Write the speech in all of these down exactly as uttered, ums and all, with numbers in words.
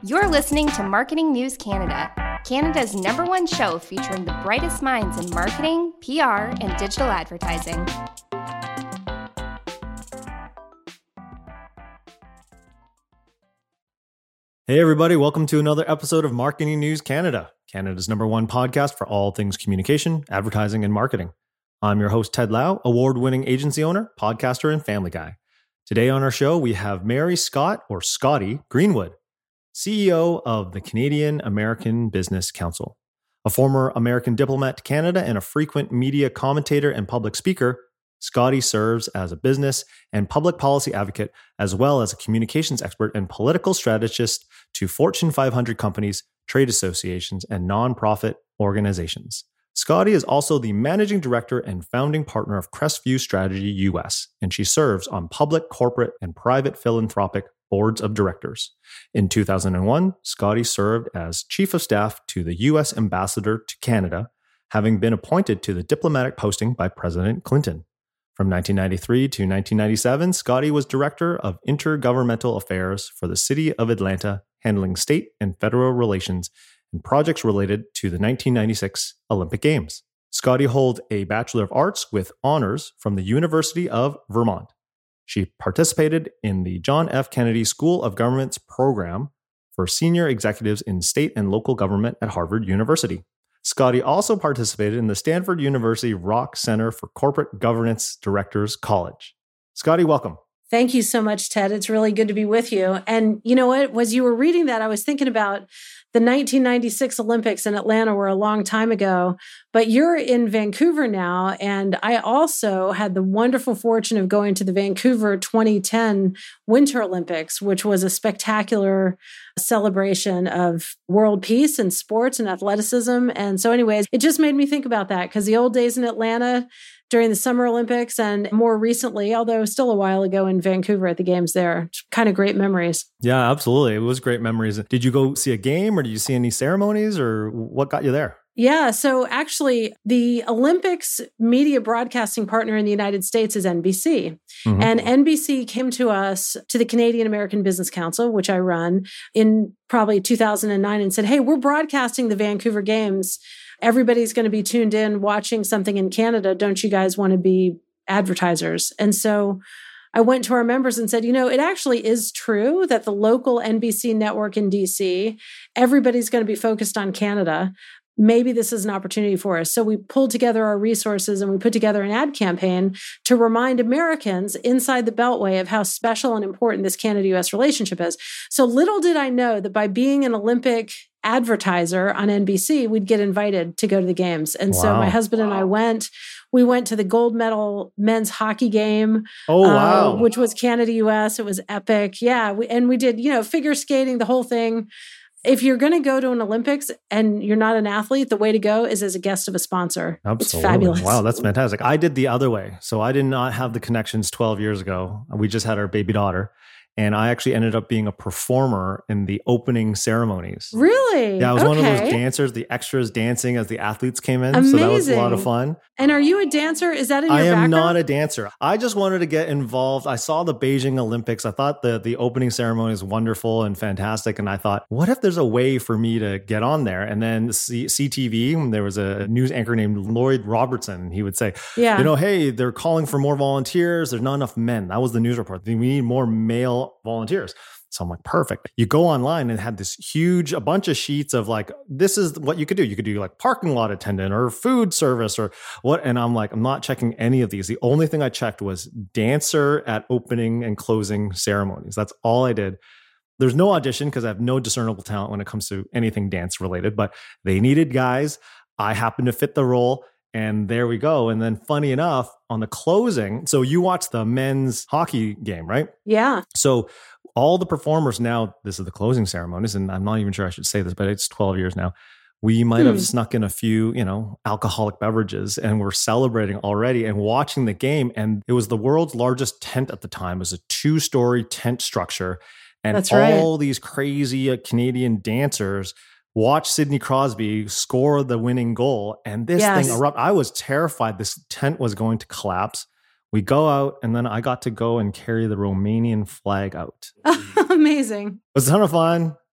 You're listening to Marketing News Canada, Canada's number one show featuring the brightest minds in marketing, P R, and digital advertising. Hey everybody, welcome to another episode of Marketing News Canada, Canada's number one podcast for all things communication, advertising, and marketing. I'm your host, Ted Lau, award-winning agency owner, podcaster, and family guy. Today on our show, we have Mary Scott, or Scotty, Greenwood, C E O of the Canadian American Business Council. A former American diplomat to Canada and a frequent media commentator and public speaker, Scotty serves as a business and public policy advocate, as well as a communications expert and political strategist to Fortune five hundred companies, trade associations, and nonprofit organizations. Scotty is also the managing director and founding partner of Crestview Strategy U S, and she serves on public, corporate, and private philanthropic boards of directors. In two thousand one, Scotty served as chief of staff to the U S ambassador to Canada, having been appointed to the diplomatic posting by President Clinton. From nineteen ninety-three to nineteen ninety-seven, Scotty was director of intergovernmental affairs for the city of Atlanta, handling state and federal relations and projects related to the nineteen ninety-six Olympic Games. Scotty holds a Bachelor of Arts with honors from the University of Vermont. She participated in the John F. Kennedy School of Government's program for senior executives in state and local government at Harvard University. Scotty also participated in the Stanford University Rock Center for Corporate Governance Directors College. Scotty, welcome. Thank you so much, Ted. It's really good to be with you. And you know what? As you were reading that, I was thinking about the nineteen ninety-six Olympics in Atlanta were a long time ago, but you're in Vancouver now. And I also had the wonderful fortune of going to the Vancouver twenty ten Winter Olympics, which was a spectacular celebration of world peace and sports and athleticism. And so anyways, it just made me think about that because the old days in Atlanta during the Summer Olympics and more recently, although still a while ago in Vancouver at the games there, kind of great memories. Yeah, absolutely. It was great memories. Did you go see a game or did you see any ceremonies or what got you there? Yeah. So actually, the Olympics media broadcasting partner in the United States is N B C. Mm-hmm. And N B C came to us, to the Canadian American Business Council, which I run, in probably two thousand nine and said, hey, we're broadcasting the Vancouver Games. Everybody's going to be tuned in watching something in Canada. Don't you guys want to be advertisers? And so I went to our members and said, you know, it actually is true that the local N B C network in D C, everybody's going to be focused on Canada. Maybe this is an opportunity for us. So we pulled together our resources and we put together an ad campaign to remind Americans inside the Beltway of how special and important this Canada-U S relationship is. So little did I know that by being an Olympic advertiser on N B C, we'd get invited to go to the games. And wow. So my husband wow. and I went. We went to the gold medal men's hockey game, oh, wow. uh, which was Canada-U S. It was epic. Yeah. We, and we did, you know, figure skating, the whole thing. If you're going to go to an Olympics and you're not an athlete, the way to go is as a guest of a sponsor. Absolutely. It's fabulous. Wow, that's fantastic. I did the other way. So I did not have the connections twelve years ago. We just had our baby daughter. And I actually ended up being a performer in the opening ceremonies. Really? Yeah, I was okay. one of those dancers, the extras dancing as the athletes came in. Amazing. So that was a lot of fun. And are you a dancer? Is that in your I am background? not a dancer. I just wanted to get involved. I saw the Beijing Olympics. I thought the, the opening ceremony is wonderful and fantastic. And I thought, what if there's a way for me to get on there? And then C- C T V, there was a news anchor named Lloyd Robertson. He would say, yeah. you know, hey, they're calling for more volunteers. There's not enough men. That was the news report. We need more male volunteers. So I'm like, perfect. You go online and had this huge, a bunch of sheets of like, this is what you could do. You could do like parking lot attendant or food service or what. And I'm like, I'm not checking any of these. The only thing I checked was dancer at opening and closing ceremonies. That's all I did. There's no audition because I have no discernible talent when it comes to anything dance related, but they needed guys. I happened to fit the role. And there we go. And then funny enough, on the closing, so you watched the men's hockey game, right? Yeah. So all the performers now, this is the closing ceremonies, and I'm not even sure I should say this, but it's twelve years now. We might hmm. have snuck in a few, you know, alcoholic beverages and we're celebrating already and watching the game. And it was the world's largest tent at the time. It was a two-story tent structure. And That's all right. these crazy uh, Canadian dancers watch Sidney Crosby score the winning goal. And this yes. thing erupted. I was terrified this tent was going to collapse. We go out and then I got to go and carry the Romanian flag out. Amazing. It was a ton of fun.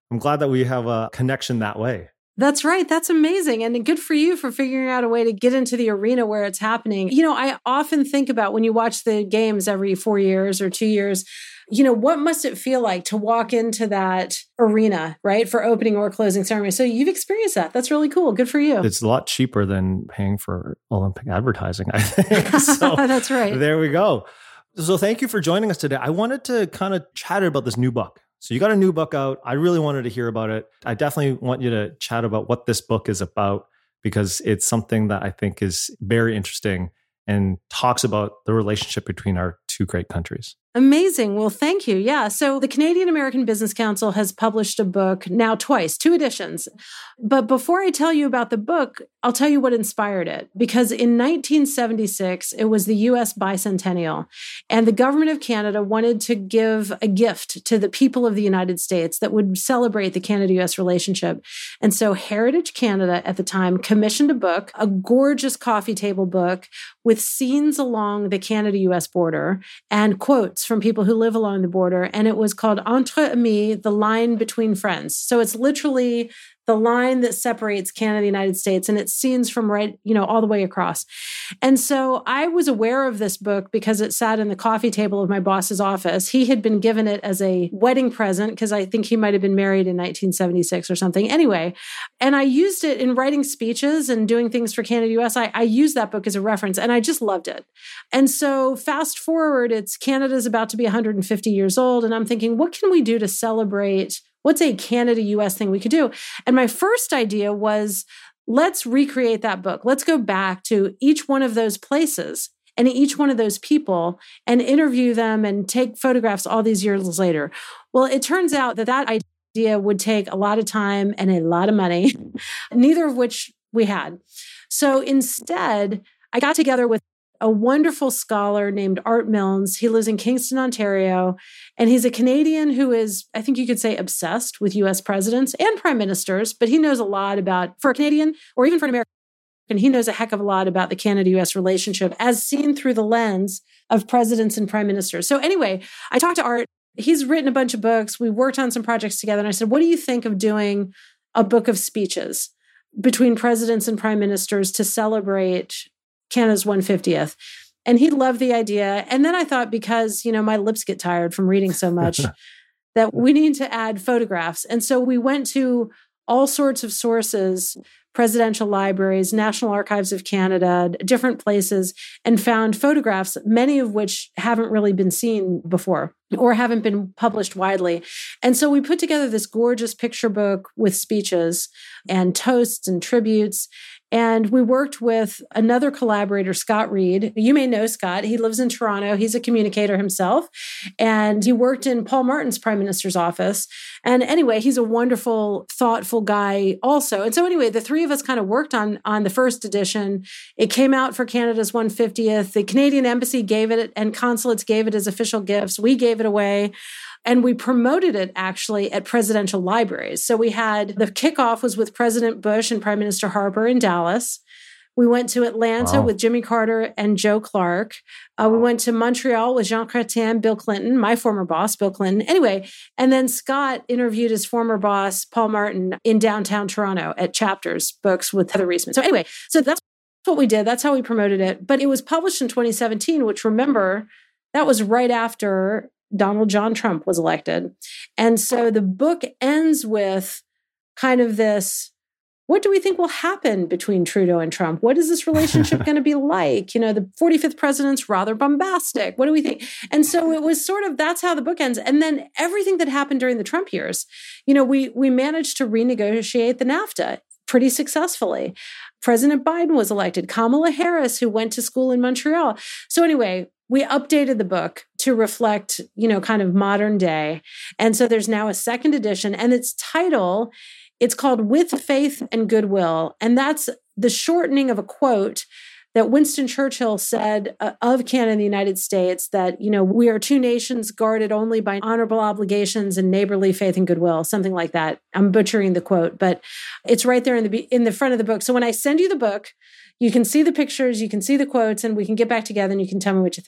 I'm glad that we have a connection that way. That's right. That's amazing. And good for you for figuring out a way to get into the arena where it's happening. You know, I often think about when you watch the games every four years or two years, you know, what must it feel like to walk into that arena, right, for opening or closing ceremony? So you've experienced that. That's really cool. Good for you. It's a lot cheaper than paying for Olympic advertising, I think. So that's right. There we go. So thank you for joining us today. I wanted to kind of chat about this new book. So you got a new book out. I really wanted to hear about it. I definitely want you to chat about what this book is about, because it's something that I think is very interesting and talks about the relationship between our two great countries. Amazing. Well, thank you. Yeah. So the Canadian American Business Council has published a book now twice, two editions. But before I tell you about the book, I'll tell you what inspired it. Because in nineteen seventy-six, it was the U S bicentennial, and the government of Canada wanted to give a gift to the people of the United States that would celebrate the Canada-U S relationship. And so Heritage Canada at the time commissioned a book, a gorgeous coffee table book with scenes along the Canada-U S border and quotes from people who live along the border. And it was called Entre Amis, the line between friends. So it's literally the line that separates Canada and the United States, and it's scenes from right, you know, all the way across. And so I was aware of this book because it sat in the coffee table of my boss's office. He had been given it as a wedding present because I think he might have been married in nineteen seventy-six or something. Anyway, and I used it in writing speeches and doing things for Canada U S. I, I used that book as a reference, and I just loved it. And so fast forward, it's Canada's about to be one hundred fifty years old, and I'm thinking, what can we do to celebrate? What's a Canada-U S thing we could do? And my first idea was, let's recreate that book. Let's go back to each one of those places and each one of those people and interview them and take photographs all these years later. Well, it turns out that that idea would take a lot of time and a lot of money, neither of which we had. So instead, I got together with a wonderful scholar named Art Milnes. He lives in Kingston, Ontario, and he's a Canadian who is, I think you could say, obsessed with U S presidents and prime ministers, but he knows a lot about, for a Canadian or even for an American, and he knows a heck of a lot about the Canada-U S relationship as seen through the lens of presidents and prime ministers. So anyway, I talked to Art. He's written a bunch of books. We worked on some projects together, and I said, what do you think of doing a book of speeches between presidents and prime ministers to celebrate Canada's one hundred fiftieth. And he loved the idea. And then I thought, because, you know, my lips get tired from reading so much, that we need to add photographs. And so we went to all sorts of sources, presidential libraries, National Archives of Canada, different places, and found photographs, many of which haven't really been seen before or haven't been published widely. And so we put together this gorgeous picture book with speeches and toasts and tributes. And we worked with another collaborator, Scott Reed. You may know Scott. He lives in Toronto. He's a communicator himself. And he worked in Paul Martin's prime minister's office. And anyway, he's a wonderful, thoughtful guy also. And so anyway, the three of us kind of worked on, on the first edition. It came out for Canada's one hundred fiftieth. The Canadian Embassy gave it, and consulates gave it as official gifts. We gave it away. And we promoted it actually at presidential libraries. So we had, the kickoff was with President Bush and Prime Minister Harper in Dallas. We went to Atlanta wow. with Jimmy Carter and Joe Clark. Uh, we went to Montreal with Jean Chrétien, Bill Clinton, my former boss, Bill Clinton. Anyway, and then Scott interviewed his former boss, Paul Martin, in downtown Toronto at Chapters Books with Heather Reisman. So anyway, so that's what we did. That's how we promoted it. But it was published in twenty seventeen, which, remember, that was right after Donald John Trump was elected. And so the book ends with kind of this, what do we think will happen between Trudeau and Trump? What is this relationship going to be like? You know, the forty-fifth president's rather bombastic. What do we think? And so it was sort of, that's how the book ends. And then everything that happened during the Trump years, you know, we we managed to renegotiate the NAFTA pretty successfully. President Biden was elected. Kamala Harris, who went to school in Montreal. So anyway, we updated the book to reflect, you know, kind of modern day. And so there's now a second edition, and its title, it's called With Faith and Goodwill. And that's the shortening of a quote that Winston Churchill said uh, of Canada and the United States, that, you know, we are two nations guarded only by honorable obligations and neighborly faith and goodwill, something like that. I'm butchering the quote, but it's right there in the in the front of the book. So when I send you the book, you can see the pictures, you can see the quotes, and we can get back together and you can tell me what you think.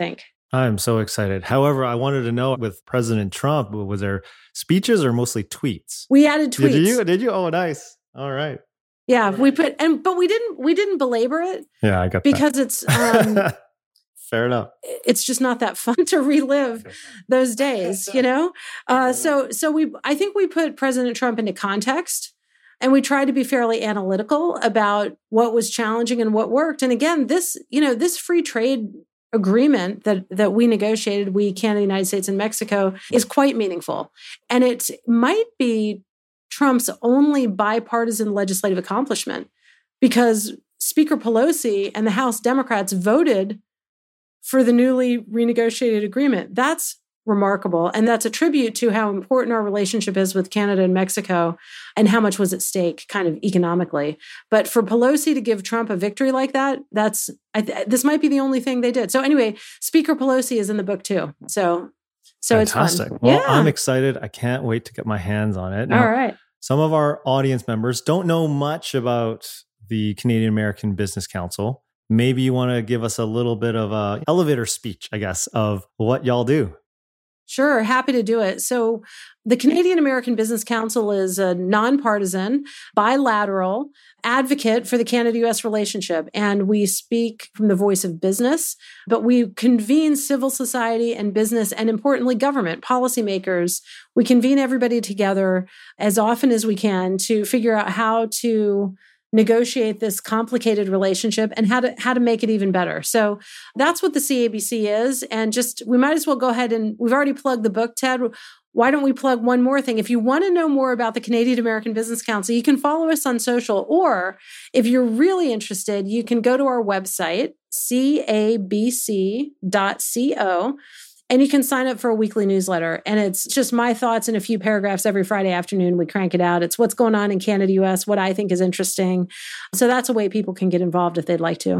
I'm so excited. However, I wanted to know with President Trump, was there speeches or mostly tweets? We added tweets. Did you? Did you? Oh, nice. All right. Yeah, we put and but we didn't we didn't belabor it. Yeah, I got because that. it's um, fair enough. It's just not that fun to relive those days, you know. Uh, so so we I think we put President Trump into context, and we tried to be fairly analytical about what was challenging and what worked. And again, this you know this free trade agreement that that we negotiated, we Canada, United States, and Mexico, is quite meaningful, and it might be Trump's only bipartisan legislative accomplishment, because Speaker Pelosi and the House Democrats voted for the newly renegotiated agreement. That's remarkable. And that's a tribute to how important our relationship is with Canada and Mexico and how much was at stake kind of economically. But for Pelosi to give Trump a victory like that, that's I th- this might be the only thing they did. So anyway, Speaker Pelosi is in the book too. So So Fantastic. it's fun. Well, yeah. I'm excited. I can't wait to get my hands on it. Now, all right. Some of our audience members don't know much about the Canadian American Business Council. Maybe you want to give us a little bit of a elevator speech, I guess, of what y'all do. Sure, happy to do it. So the Canadian American Business Council is a nonpartisan, bilateral advocate for the Canada-U S relationship. And we speak from the voice of business, but we convene civil society and business, and importantly, government, policymakers. We convene everybody together as often as we can to figure out how to negotiate this complicated relationship and how to how to make it even better. So that's what the C A B C is. And just, we might as well go ahead and, we've already plugged the book, Ted. Why don't we plug one more thing? If you want to know more about the Canadian American Business Council, you can follow us on social, or if you're really interested, you can go to our website, C A B C dot co. And you can sign up for a weekly newsletter. And it's just my thoughts in a few paragraphs every Friday afternoon. We crank it out. It's what's going on in Canada, U S, what I think is interesting. So that's a way people can get involved if they'd like to.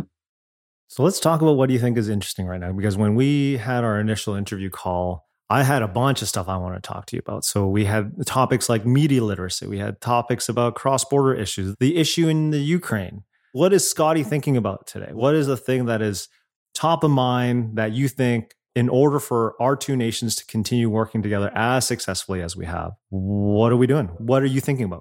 So let's talk about what do you think is interesting right now? Because when we had our initial interview call, I had a bunch of stuff I want to talk to you about. So we had topics like media literacy. We had topics about cross-border issues, the issue in the Ukraine. What is Scotty thinking about today? What is the thing that is top of mind that you think, in order for our two nations to continue working together as successfully as we have, what are we doing? What are you thinking about?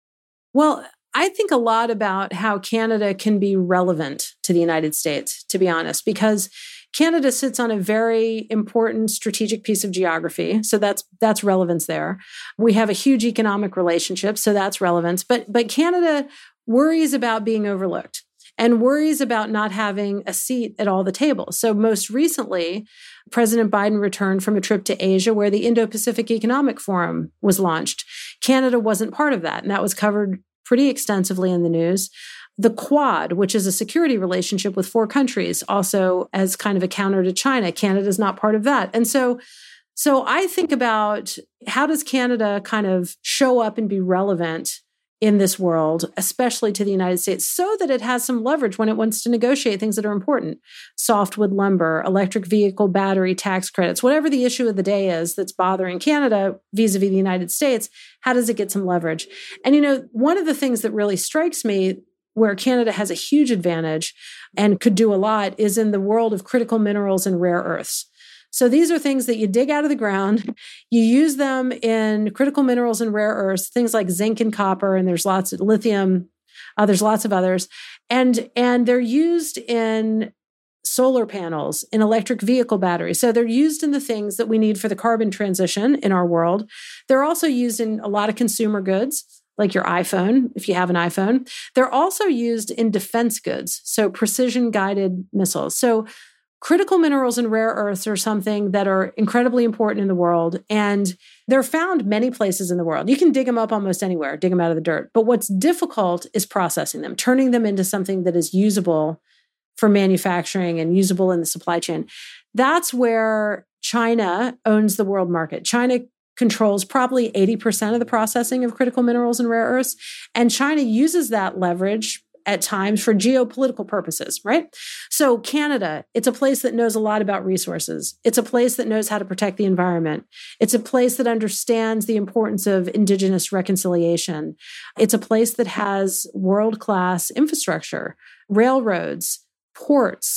Well, I think a lot about how Canada can be relevant to the United States, to be honest, because Canada sits on a very important strategic piece of geography. So that's that's relevance there. We have a huge economic relationship, so that's relevance. But but Canada worries about being overlooked and worries about not having a seat at all the tables. So most recently, President Biden returned from a trip to Asia where the Indo-Pacific Economic Forum was launched. Canada wasn't part of that, and that was covered pretty extensively in the news. The Quad, which is a security relationship with four countries, also as kind of a counter to China. Canada's not part of that. And so, so I think about, how does Canada kind of show up and be relevant in this world, especially to the United States, so that it has some leverage when it wants to negotiate things that are important. Softwood lumber, electric vehicle battery tax credits, whatever the issue of the day is that's bothering Canada vis-a-vis the United States, how does it get some leverage? And, you know, one of the things that really strikes me where Canada has a huge advantage and could do a lot is in the world of critical minerals and rare earths. So these are things that you dig out of the ground. You use them in critical minerals and rare earths, things like zinc and copper, and there's lots of lithium. Uh, there's lots of others. And, and they're used in solar panels, in electric vehicle batteries. So they're used in the things that we need for the carbon transition in our world. They're also used in a lot of consumer goods, like your iPhone, if you have an iPhone. They're also used in defense goods, so precision-guided missiles. So critical minerals and rare earths are something that are incredibly important in the world, and they're found many places in the world. You can dig them up almost anywhere, dig them out of the dirt. But what's difficult is processing them, turning them into something that is usable for manufacturing and usable in the supply chain. That's where China owns the world market. China controls probably eighty percent of the processing of critical minerals and rare earths, and China uses that leverage at times for geopolitical purposes, right? So Canada, it's a place that knows a lot about resources. It's a place that knows how to protect the environment. It's a place that understands the importance of Indigenous reconciliation. It's a place that has world-class infrastructure, railroads, ports,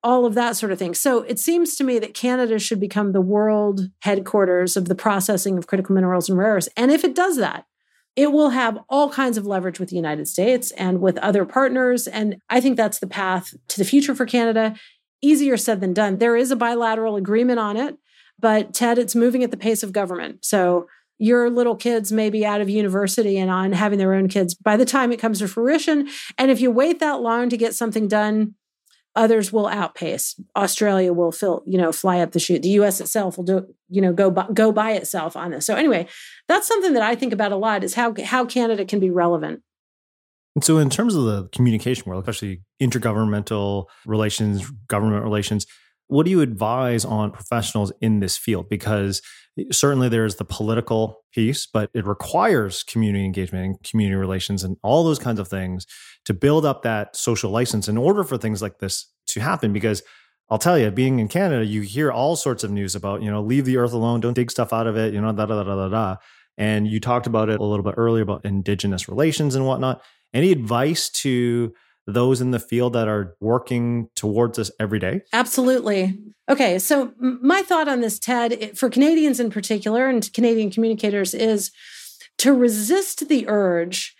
all of that sort of thing. So it seems to me that Canada should become the world headquarters of the processing of critical minerals and rare earths. And if it does that, it will have all kinds of leverage with the United States and with other partners. And I think that's the path to the future for Canada. Easier said than done. There is a bilateral agreement on it, but Ted, it's moving at the pace of government. So your little kids may be out of university and on having their own kids by the time it comes to fruition. And if you wait that long to get something done, others will outpace. Australia will fill, you know, fly up the chute. The U S itself will do, you know, go by, go by itself on this. So anyway, that's something that I think about a lot is how how Canada can be relevant. And so in terms of the communication world, especially intergovernmental relations, government relations, what do you advise on professionals in this field? Because certainly there's the political piece, but it requires community engagement and community relations and all those kinds of things to build up that social license in order for things like this to happen. Because I'll tell you, being in Canada, you hear all sorts of news about, you know, leave the earth alone, don't dig stuff out of it, you know, da, da, da, da, da, da. And you talked about it a little bit earlier about Indigenous relations and whatnot. Any advice to those in the field that are working towards this every day? Absolutely. Okay, so my thought on this, Ted, for Canadians in particular and Canadian communicators is to resist the urge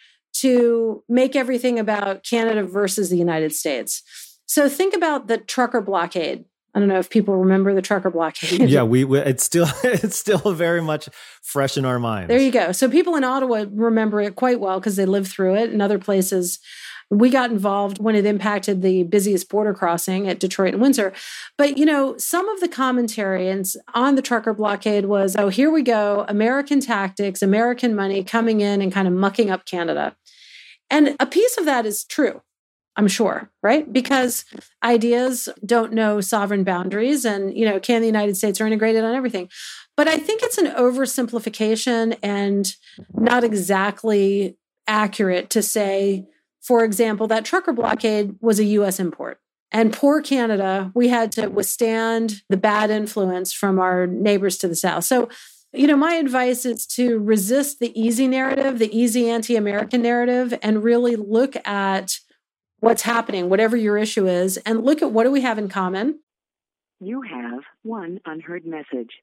to make everything about Canada versus the United States. So think about the trucker blockade. I don't know if people remember the trucker blockade. Yeah, we, we it's still it's still very much fresh in our minds. There you go. So people in Ottawa remember it quite well because they lived through it. In other places, we got involved when it impacted the busiest border crossing at Detroit and Windsor. But, you know, some of the commentary on the trucker blockade was, oh, here we go, American tactics, American money coming in and kind of mucking up Canada. And a piece of that is true, I'm sure, right? Because ideas don't know sovereign boundaries and, you know, can the United States are integrated on everything. But I think it's an oversimplification and not exactly accurate to say, for example, that trucker blockade was a U S import. And poor Canada, we had to withstand the bad influence from our neighbors to the south. So, you know, my advice is to resist the easy narrative, the easy anti-American narrative, and really look at what's happening, whatever your issue is, and look at what do we have in common. You have one unheard message.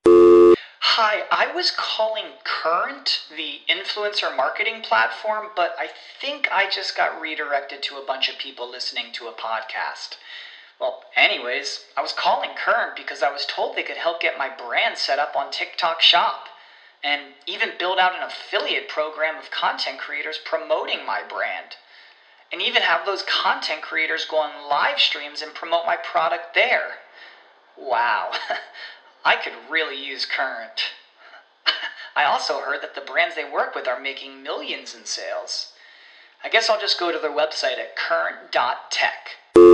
Hi, I was calling Current, the influencer marketing platform, but I think I just got redirected to a bunch of people listening to a podcast. Well, anyways, I was calling Current because I was told they could help get my brand set up on TikTok Shop and even build out an affiliate program of content creators promoting my brand. And even have those content creators go on live streams and promote my product there. Wow, I could really use Current. I also heard that the brands they work with are making millions in sales. I guess I'll just go to their website at current dot tech.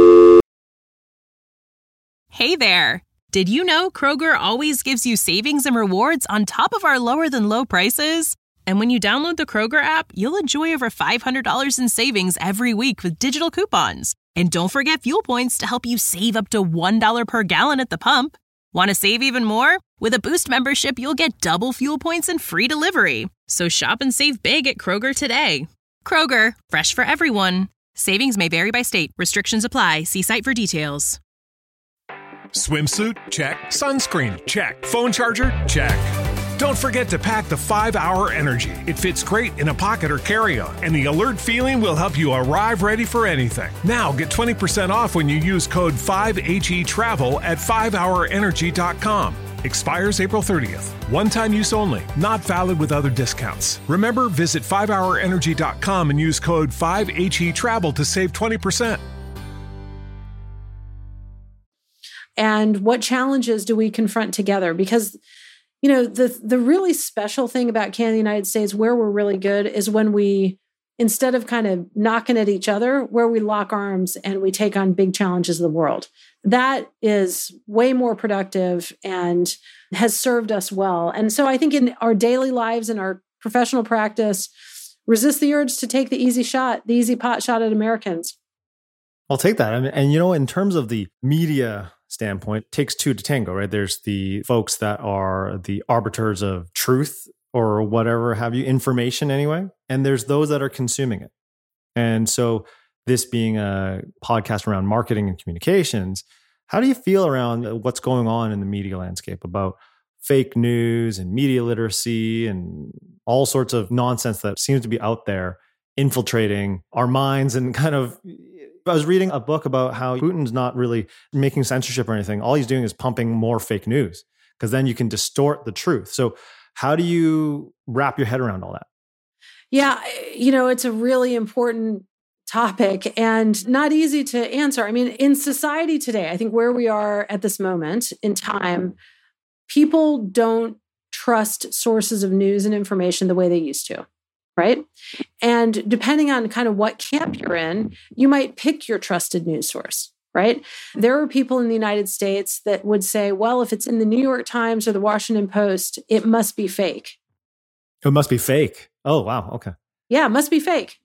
Hey there! Did you know Kroger always gives you savings and rewards on top of our lower than low prices? And when you download the Kroger app, you'll enjoy over five hundred dollars in savings every week with digital coupons. And don't forget fuel points to help you save up to one dollar per gallon at the pump. Want to save even more? With a Boost membership, you'll get double fuel points and free delivery. So shop and save big at Kroger today. Kroger, fresh for everyone. Savings may vary by state. Restrictions apply. See site for details. Swimsuit? Check. Sunscreen? Check. Phone charger? Check. Don't forget to pack the five hour Energy. It fits great in a pocket or carry-on, and the alert feeling will help you arrive ready for anything. Now get twenty percent off when you use code five H E travel at five hour energy dot com. Expires April thirtieth. One-time use only. Not valid with other discounts. Remember, visit five hour energy dot com and use code five H E travel to save twenty percent. And what challenges do we confront together? Because, you know, the the really special thing about Canada and the United States, where we're really good, is when we, instead of kind of knocking at each other, where we lock arms and we take on big challenges of the world. That is way more productive and has served us well. And so I think in our daily lives and our professional practice, resist the urge to take the easy shot, the easy pot shot at Americans. I'll take that. I mean, and, you know, in terms of the media standpoint, it takes two to tango, right? There's the folks that are the arbiters of truth or whatever have you, information anyway. And there's those that are consuming it. And so this being a podcast around marketing and communications, How do you feel around what's going on in the media landscape about fake news and media literacy and all sorts of nonsense that seems to be out there infiltrating our minds and kind of... I was reading a book about how Putin's not really making censorship or anything. All he's doing is pumping more fake news because then you can distort the truth. So how do you wrap your head around all that? Yeah, you know, it's a really important topic and not easy to answer. I mean, in society today, I think where we are at this moment in time, people don't trust sources of news and information the way they used to. Right? And depending on kind of what camp you're in, you might pick your trusted news source, right? There are people in the United States that would say, well, if it's in the New York Times or the Washington Post, it must be fake. It must be fake. Oh, wow. Okay. Yeah, it must be fake.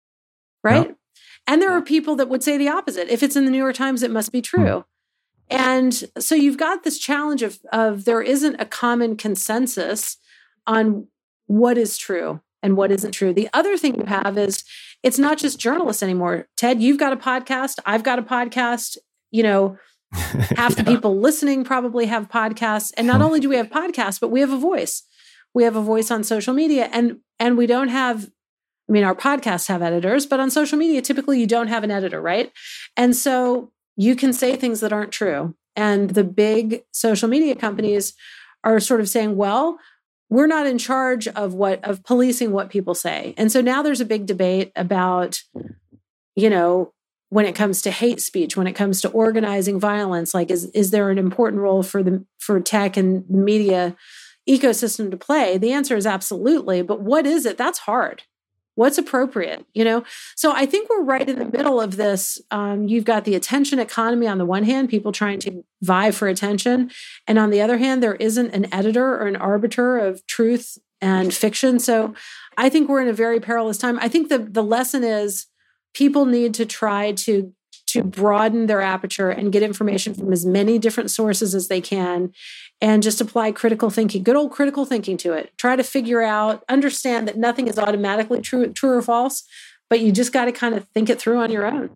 Right? Yep. And there are people that would say the opposite. If it's in the New York Times, it must be true. Hmm. And so you've got this challenge of, of there isn't a common consensus on what is true and what isn't true. The other thing you have is it's not just journalists anymore. Ted, you've got a podcast. I've got a podcast. You know, half yeah. the people listening probably have podcasts. And not only do we have podcasts, but we have a voice. We have a voice on social media. And, and we don't have, I mean, our podcasts have editors, but on social media, typically you don't have an editor, right? And so you can say things that aren't true. And the big social media companies are sort of saying, well, we're not in charge of what of policing what people say. And so now there's a big debate about, you know, when it comes to hate speech, when it comes to organizing violence, like is, is there an important role for the for tech and the media ecosystem to play? The answer is absolutely. But what is it? That's hard. What's appropriate, you know? So I think we're right in the middle of this. Um, you've got the attention economy on the one hand, people trying to vie for attention. And on the other hand, there isn't an editor or an arbiter of truth and fiction. So I think we're in a very perilous time. I think the, the lesson is people need to try to, to broaden their aperture and get information from as many different sources as they can and just apply critical thinking, good old critical thinking to it. Try to figure out, understand that nothing is automatically true, true or false, but you just got to kind of think it through on your own.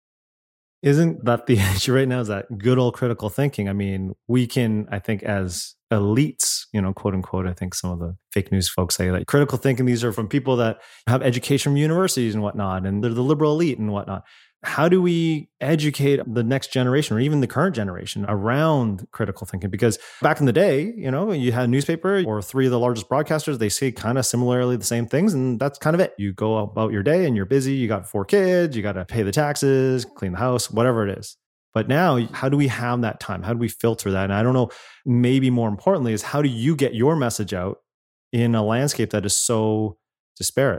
Isn't that the issue right now, is that good old critical thinking? I mean, we can, I think as elites, you know, quote unquote, I think some of the fake news folks say like critical thinking, these are from people that have education from universities and whatnot, and they're the liberal elite and whatnot. How do we educate the next generation or even the current generation around critical thinking? Because back in the day, you know, you had a newspaper or three of the largest broadcasters, they say kind of similarly the same things. And that's kind of it. You go about your day and you're busy. You got four kids, you got to pay the taxes, clean the house, whatever it is. But now, how do we have that time? How do we filter that? And I don't know, maybe more importantly is how do you get your message out in a landscape that is so disparate?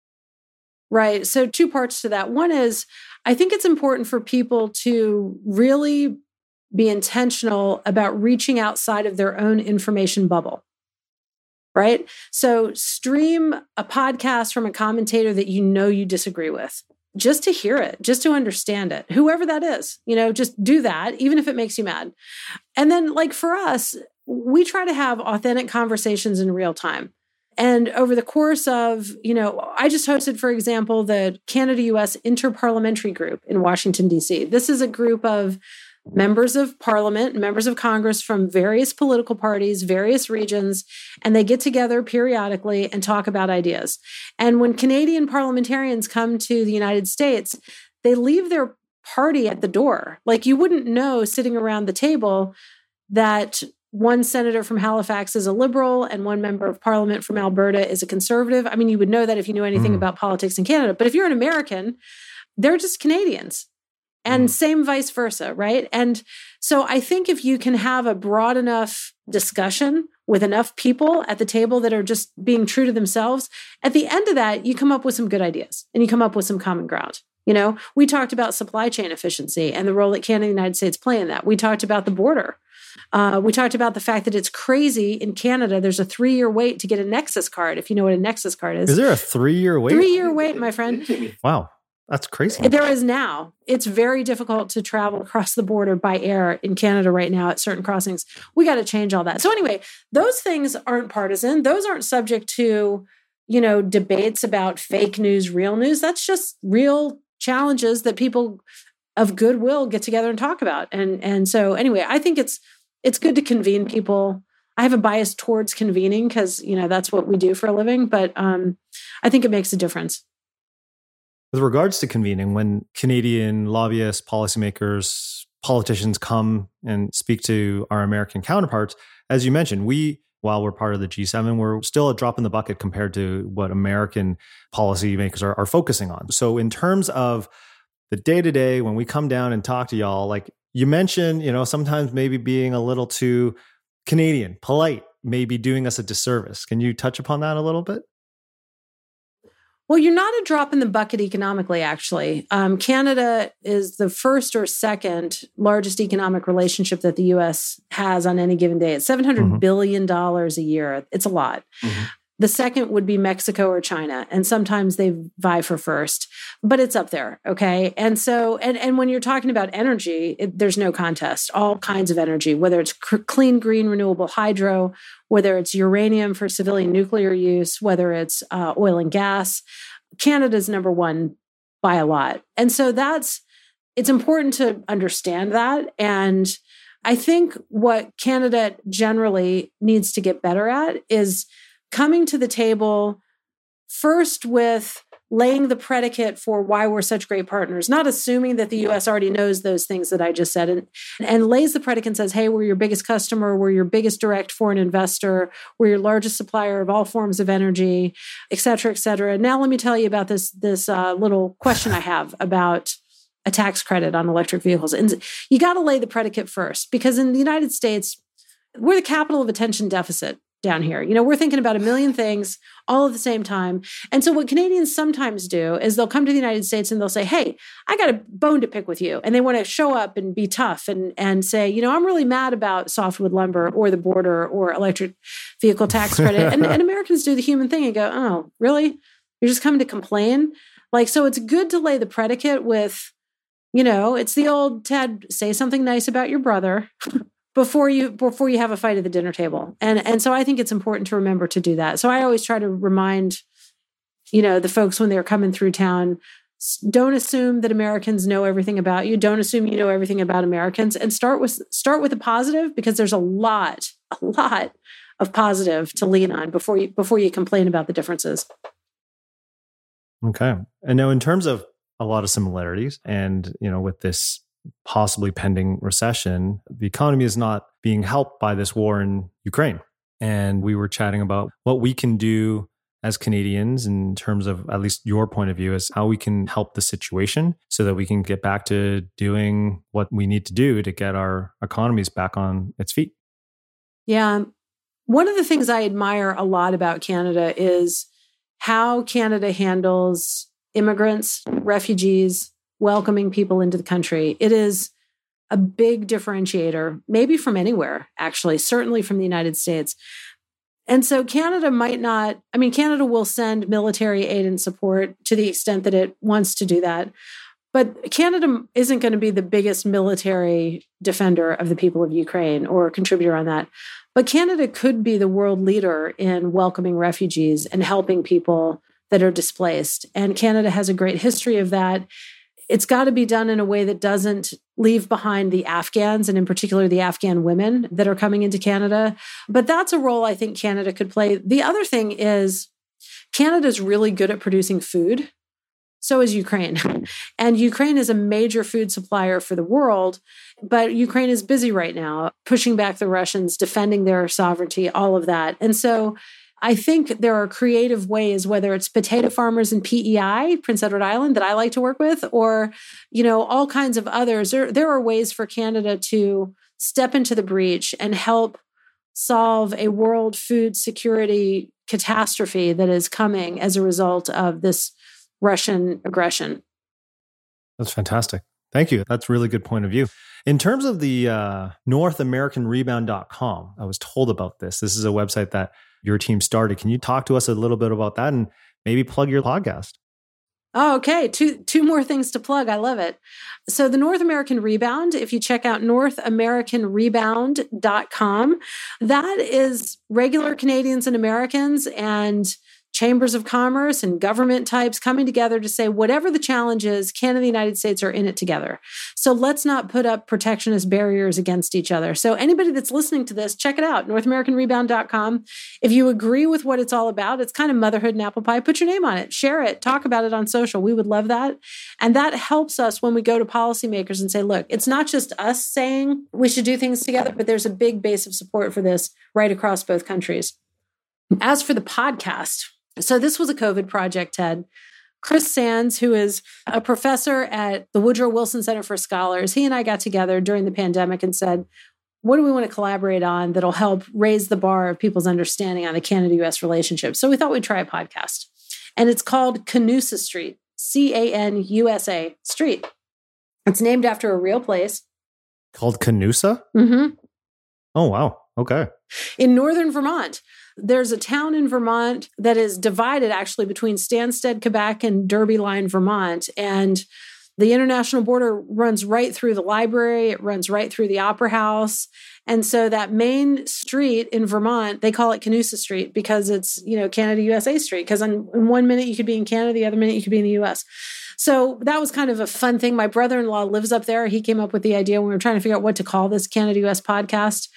Right. So two parts to that. One is, I think it's important for people to really be intentional about reaching outside of their own information bubble. Right? So stream a podcast from a commentator that you know you disagree with, just to hear it, just to understand it, whoever that is, you know, just do that, even if it makes you mad. And then like for us, we try to have authentic conversations in real time. And over the course of, you know, I just hosted, for example, the Canada-U S Interparliamentary Group in Washington, D C. This is a group of members of parliament, members of Congress from various political parties, various regions, and they get together periodically and talk about ideas. And when Canadian parliamentarians come to the United States, they leave their party at the door. Like you wouldn't know sitting around the table that one senator from Halifax is a liberal and one member of parliament from Alberta is a conservative. I mean, you would know that if you knew anything mm. about politics in Canada. But if you're an American, they're just Canadians. And mm. same vice versa, right? And so I think if you can have a broad enough discussion with enough people at the table that are just being true to themselves, at the end of that, you come up with some good ideas and you come up with some common ground. You know, we talked about supply chain efficiency and the role that Canada and the United States play in that. We talked about the border. Uh, we talked about the fact that it's crazy in Canada. There's a three-year wait to get a Nexus card, if you know what a Nexus card is. Is there a three-year wait? Three-year wait, my friend. Wow, that's crazy. There is now. It's very difficult to travel across the border by air in Canada right now at certain crossings. We got to change all that. So anyway, those things aren't partisan. Those aren't subject to, you know, debates about fake news, real news. That's just real challenges that people of goodwill get together and talk about. And and so anyway, I think it's it's good to convene people. I have a bias towards convening because, you know, that's what we do for a living, but um, I think it makes a difference. With regards to convening, when Canadian lobbyists, policymakers, politicians come and speak to our American counterparts, as you mentioned, we, while we're part of the G seven, we're still a drop in the bucket compared to what American policymakers are, are focusing on. So in terms of the day-to-day, when we come down and talk to y'all, like you mentioned, you know, sometimes maybe being a little too Canadian, polite, maybe doing us a disservice. Can you touch upon that a little bit? Well, you're not a drop in the bucket economically, actually. Um, Canada is the first or second largest economic relationship that the U S has on any given day. It's seven hundred mm-hmm. billion dollars a year. It's a lot. Mm-hmm. The second would be Mexico or China. And sometimes they vie for first, but it's up there. Okay. And so, and, and when you're talking about energy, it, there's no contest, all kinds of energy, whether it's cr- clean, green, renewable hydro, whether it's uranium for civilian nuclear use, whether it's uh, oil and gas. Canada's number one by a lot. And so that's, it's important to understand that. And I think what Canada generally needs to get better at is coming to the table first with laying the predicate for why we're such great partners, not assuming that the U S already knows those things that I just said, and, and lays the predicate and says, hey, we're your biggest customer, we're your biggest direct foreign investor, we're your largest supplier of all forms of energy, et cetera, et cetera. Now let me tell you about this, this uh, little question I have about a tax credit on electric vehicles. And you got to lay the predicate first, because in the United States, we're the capital of attention deficit down here. You know, we're thinking about a million things all at the same time. And so what Canadians sometimes do is they'll come to the United States and they'll say, hey, I got a bone to pick with you. And they want to show up and be tough and, and say, you know, I'm really mad about softwood lumber or the border or electric vehicle tax credit. and, and Americans do the human thing and go, oh, really? You're just coming to complain? Like, so it's good to lay the predicate with, you know, it's the old Ted, say something nice about your brother before you before you have a fight at the dinner table. And and so I think it's important to remember to do that. So I always try to remind, you know, the folks when they're coming through town, don't assume that Americans know everything about you. Don't assume you know everything about Americans, and start with start with a positive, because there's a lot, a lot of positive to lean on before you before you complain about the differences. Okay. And now in terms of a lot of similarities and, you know, with this possibly pending recession, the economy is not being helped by this war in Ukraine. And we were chatting about what we can do as Canadians in terms of at least your point of view as how we can help the situation so that we can get back to doing what we need to do to get our economies back on its feet. Yeah. One of the things I admire a lot about Canada is how Canada handles immigrants, refugees, welcoming people into the country. It is a big differentiator, maybe from anywhere, actually, certainly from the United States. And so Canada might not, I mean, Canada will send military aid and support to the extent that it wants to do that. But Canada isn't going to be the biggest military defender of the people of Ukraine or contributor on that. But Canada could be the world leader in welcoming refugees and helping people that are displaced. And Canada has a great history of that. It's got to be done in a way that doesn't leave behind the Afghans, and in particular, the Afghan women that are coming into Canada. But that's a role I think Canada could play. The other thing is Canada's really good at producing food. So is Ukraine. And Ukraine is a major food supplier for the world, but Ukraine is busy right now, pushing back the Russians, defending their sovereignty, all of that. And so I think there are creative ways, whether it's potato farmers in P E I, Prince Edward Island, that I like to work with, or, you know, all kinds of others. There, there are ways for Canada to step into the breach and help solve a world food security catastrophe that is coming as a result of this Russian aggression. That's fantastic. Thank you. That's a really good point of view. In terms of the uh, North American Rebound dot com, I was told about this. This is a website that your team started. Can you talk to us a little bit about that and maybe plug your podcast? Oh, okay. Two two more things to plug. I love it. So the North American Rebound, if you check out North American Rebound dot com, that is regular Canadians and Americans and chambers of commerce and government types coming together to say, whatever the challenge is, Canada and the United States are in it together. So let's not put up protectionist barriers against each other. So anybody that's listening to this, check it out, north american rebound dot com. If you agree with what it's all about, it's kind of motherhood and apple pie, put your name on it, share it, talk about it on social. We would love that. And that helps us when we go to policymakers and say, look, it's not just us saying we should do things together, but there's a big base of support for this right across both countries. As for the podcast, so this was a COVID project, Ted. Chris Sands, who is a professor at the Woodrow Wilson Center for Scholars, he and I got together during the pandemic and said, what do we want to collaborate on that'll help raise the bar of people's understanding on the Canada-U S relationship? So we thought we'd try a podcast. And it's called Canusa Street, C A N U S A Street. It's named after a real place. Called Canusa? Mm-hmm. Oh, wow. Okay. In northern Vermont. There's a town in Vermont that is divided actually between Stansted, Quebec and Derby Line, Vermont. And the international border runs right through the library. It runs right through the Opera House. And so that main street in Vermont, they call it Canusa Street because it's, you know, Canada-U S A Street. Because in, in one minute you could be in Canada, the other minute you could be in the U S. So that was kind of a fun thing. My brother-in-law lives up there. He came up with the idea when we were trying to figure out what to call this Canada-U S podcast.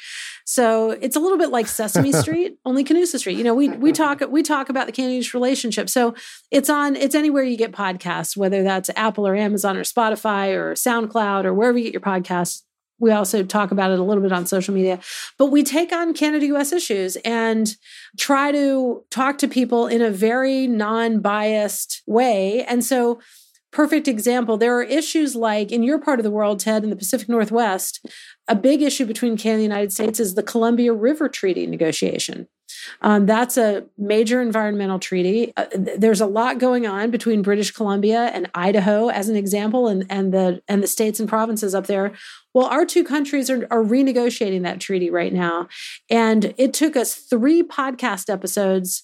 So it's a little bit like Sesame Street, only Canusa Street. You know, we we talk we talk about the Canada-U S relationship. So it's on it's anywhere you get podcasts, whether that's Apple or Amazon or Spotify or SoundCloud or wherever you get your podcasts. We also talk about it a little bit on social media. But we take on Canada-U S issues and try to talk to people in a very non-biased way. And so perfect example, there are issues like in your part of the world, Ted, in the Pacific Northwest, a big issue between Canada and the United States is the Columbia River Treaty negotiation. Um, that's a major environmental treaty. Uh, th- there's a lot going on between British Columbia and Idaho, as an example, and, and the and the states and provinces up there. Well, our two countries are, are renegotiating that treaty right now. And it took us three podcast episodes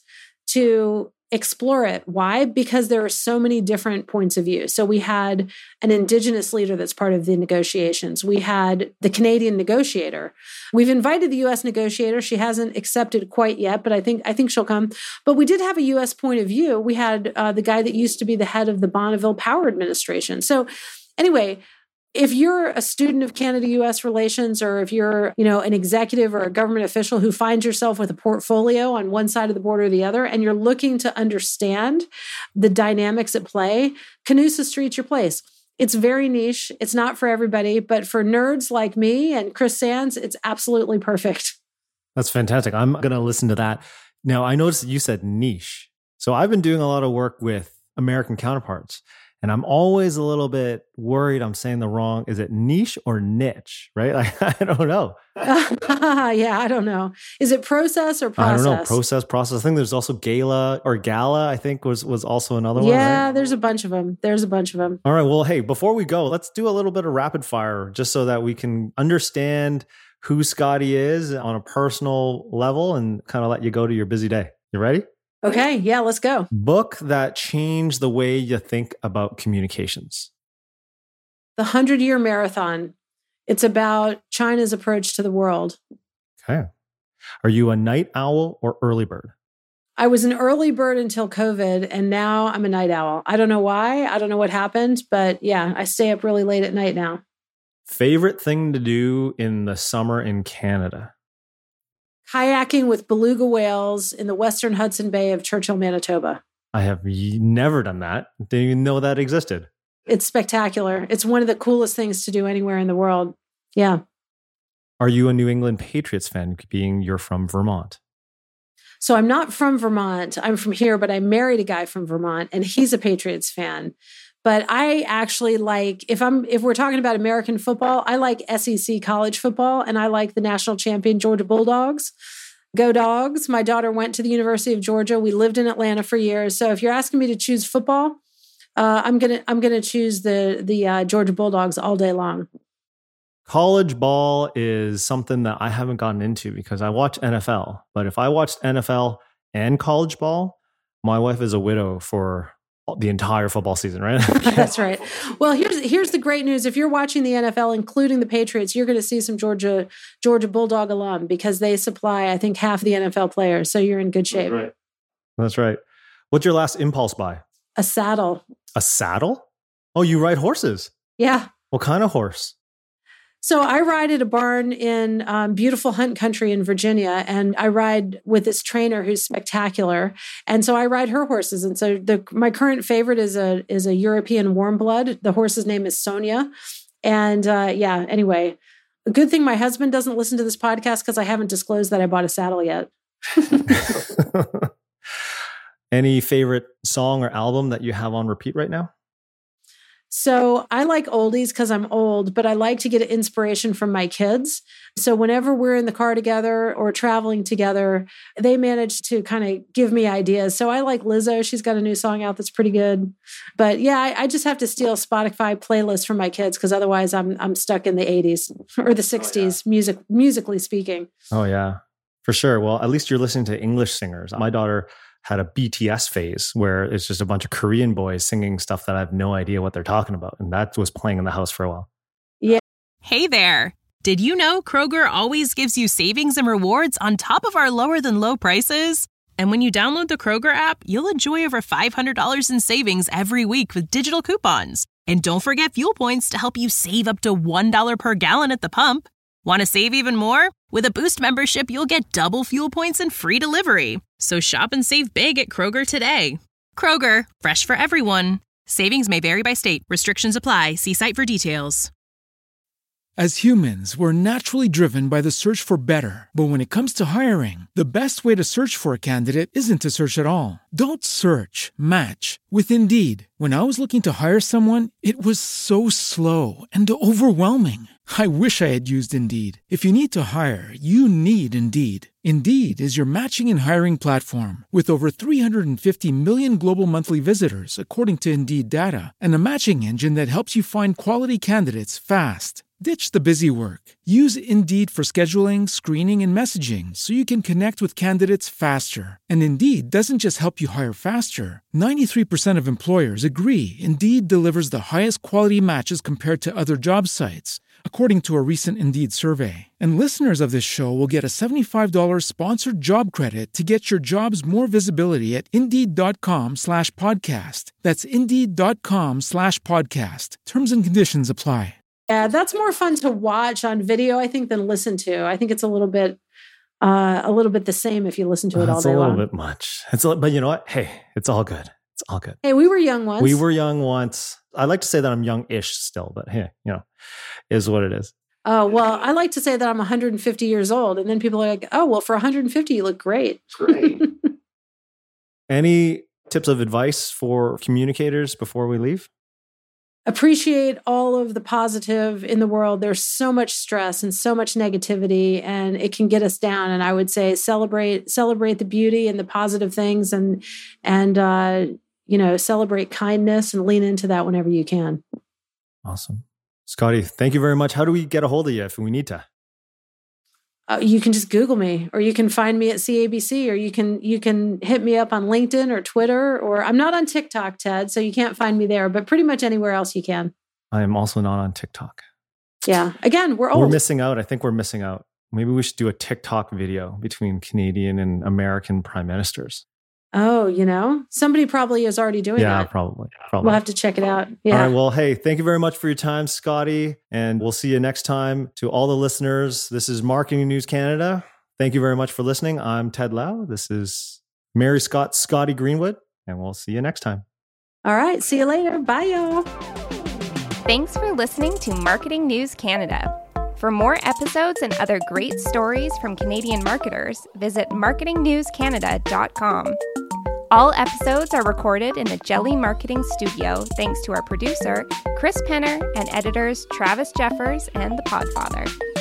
to explore it. Why? Because there are so many different points of view. So we had an Indigenous leader that's part of the negotiations. We had the Canadian negotiator. We've invited the U S negotiator. She hasn't accepted quite yet, but I think I think she'll come. But we did have a U S point of view. We had uh, the guy that used to be the head of the Bonneville Power Administration. So anyway, if you're a student of Canada-U S relations, or if you're, you know, an executive or a government official who finds yourself with a portfolio on one side of the border or the other, and you're looking to understand the dynamics at play, Canusa Street's your place. It's very niche. It's not for everybody, but for nerds like me and Chris Sands, it's absolutely perfect. That's fantastic. I'm going to listen to that. Now, I noticed that you said niche. So I've been doing a lot of work with American counterparts. And I'm always a little bit worried I'm saying the wrong. Is it niche or niche, right? Like, I don't know. Yeah, I don't know. Is it process or process? I don't know. Process, process. I think there's also gala or gala, I think was, was also another one. Yeah, right? there's a bunch of them. There's a bunch of them. All right. Well, hey, before we go, let's do a little bit of rapid fire just so that we can understand who Scotty is on a personal level and kind of let you go to your busy day. You ready? Okay, yeah, let's go. Book that changed the way you think about communications. The hundred-Year Marathon. It's about China's approach to the world. Okay. Are you a night owl or early bird? I was an early bird until COVID, and now I'm a night owl. I don't know why. I don't know what happened, but yeah, I stay up really late at night now. Favorite thing to do in the summer in Canada? Kayaking with beluga whales in the western Hudson Bay of Churchill, Manitoba. I have never done that. Didn't even know that existed. It's spectacular. It's one of the coolest things to do anywhere in the world. Yeah. Are you a New England Patriots fan, being you're from Vermont? So I'm not from Vermont. I'm from here, but I married a guy from Vermont, and he's a Patriots fan. But I actually like, if I'm if we're talking about American football, I like S E C college football, and I like the national champion Georgia Bulldogs. Go Dogs. My daughter went to the University of Georgia. We lived in Atlanta for years. So if you're asking me to choose football, uh, I'm gonna I'm gonna choose the the uh, Georgia Bulldogs all day long. College ball is something that I haven't gotten into because I watch N F L. But if I watched N F L and college ball, my wife is a widow for the entire football season, right? That's right. Well, here's here's the great news. If you're watching the N F L, including the Patriots, you're going to see some Georgia Georgia Bulldog alum because they supply, I think, half the N F L players. So you're in good shape. That's right. That's right. What's your last impulse buy? A saddle. A saddle? Oh, you ride horses? Yeah. What kind of horse? So I ride at a barn in um, beautiful Hunt Country in Virginia, and I ride with this trainer who's spectacular. And so I ride her horses. And so the, my current favorite is a is a European warm blood. The horse's name is Sonia. And uh, yeah, anyway, a good thing my husband doesn't listen to this podcast because I haven't disclosed that I bought a saddle yet. Any favorite song or album that you have on repeat right now? So I like oldies because I'm old, but I like to get inspiration from my kids. So whenever we're in the car together or traveling together, they manage to kind of give me ideas. So I like Lizzo. She's got a new song out that's pretty good. But yeah, I, I just have to steal Spotify playlists from my kids because otherwise I'm I'm stuck in the eighties or the sixties, oh, yeah. music musically speaking. Oh, yeah, for sure. Well, at least you're listening to English singers. My daughter had a B T S phase where it's just a bunch of Korean boys singing stuff that I have no idea what they're talking about. And that was playing in the house for a while. Yeah. Hey there. Did you know Kroger always gives you savings and rewards on top of our lower than low prices? And when you download the Kroger app, you'll enjoy over five hundred dollars in savings every week with digital coupons. And don't forget fuel points to help you save up to one dollar per gallon at the pump. Want to save even more? With a Boost membership, you'll get double fuel points and free delivery. So shop and save big at Kroger today. Kroger, fresh for everyone. Savings may vary by state. Restrictions apply. See site for details. As humans, we're naturally driven by the search for better. But when it comes to hiring, the best way to search for a candidate isn't to search at all. Don't search, match with Indeed. When I was looking to hire someone, it was so slow and overwhelming. I wish I had used Indeed. If you need to hire, you need Indeed. Indeed is your matching and hiring platform with over three hundred fifty million global monthly visitors, according to Indeed data, and a matching engine that helps you find quality candidates fast. Ditch the busy work. Use Indeed for scheduling, screening, and messaging so you can connect with candidates faster. And Indeed doesn't just help you hire faster. ninety-three percent of employers agree Indeed delivers the highest quality matches compared to other job sites, according to a recent Indeed survey. And listeners of this show will get a seventy-five dollars sponsored job credit to get your jobs more visibility at Indeed.com slash podcast. That's Indeed.com slash podcast. Terms and conditions apply. Yeah, that's more fun to watch on video, I think, than listen to. I think it's a little bit uh, a little bit the same if you listen to it all day long. It's a little bit much. It's a, but you know what? Hey, it's all good. It's all good. Hey, we were young once. We were young once. I like to say that I'm young-ish still, but hey, you know, is what it is. Oh, well, I like to say that I'm one hundred fifty years old. And then people are like, oh, well, for one hundred fifty, you look great. Great. Any tips of advice for communicators before we leave? Appreciate all of the positive in the world. There's so much stress and so much negativity, and it can get us down. And I would say celebrate, celebrate the beauty and the positive things, and and uh, you know, celebrate kindness and lean into that whenever you can. Awesome, Scotty. Thank you very much. How do we get a hold of you if we need to? Uh, you can just Google me, or you can find me at C A B C, or you can you can hit me up on LinkedIn or Twitter, or I'm not on TikTok, Ted, so you can't find me there, but pretty much anywhere else you can. I am also not on TikTok. Yeah. Again, we're old. We're missing out. I think we're missing out. Maybe we should do a TikTok video between Canadian and American prime ministers. Oh, you know, somebody probably is already doing yeah, that. Yeah, probably, probably. We'll have to check it out. Yeah. All right. Well, hey, thank you very much for your time, Scotty. And we'll see you next time. To all the listeners, this is Marketing News Canada. Thank you very much for listening. I'm Ted Lau. This is Mary Scott, Scotty Greenwood, and we'll see you next time. All right. See you later. Bye, y'all. Thanks for listening to Marketing News Canada. For more episodes and other great stories from Canadian marketers, visit marketing news canada dot com. All episodes are recorded in the Jelly Marketing Studio thanks to our producer, Chris Penner, and editors Travis Jeffers and The Podfather.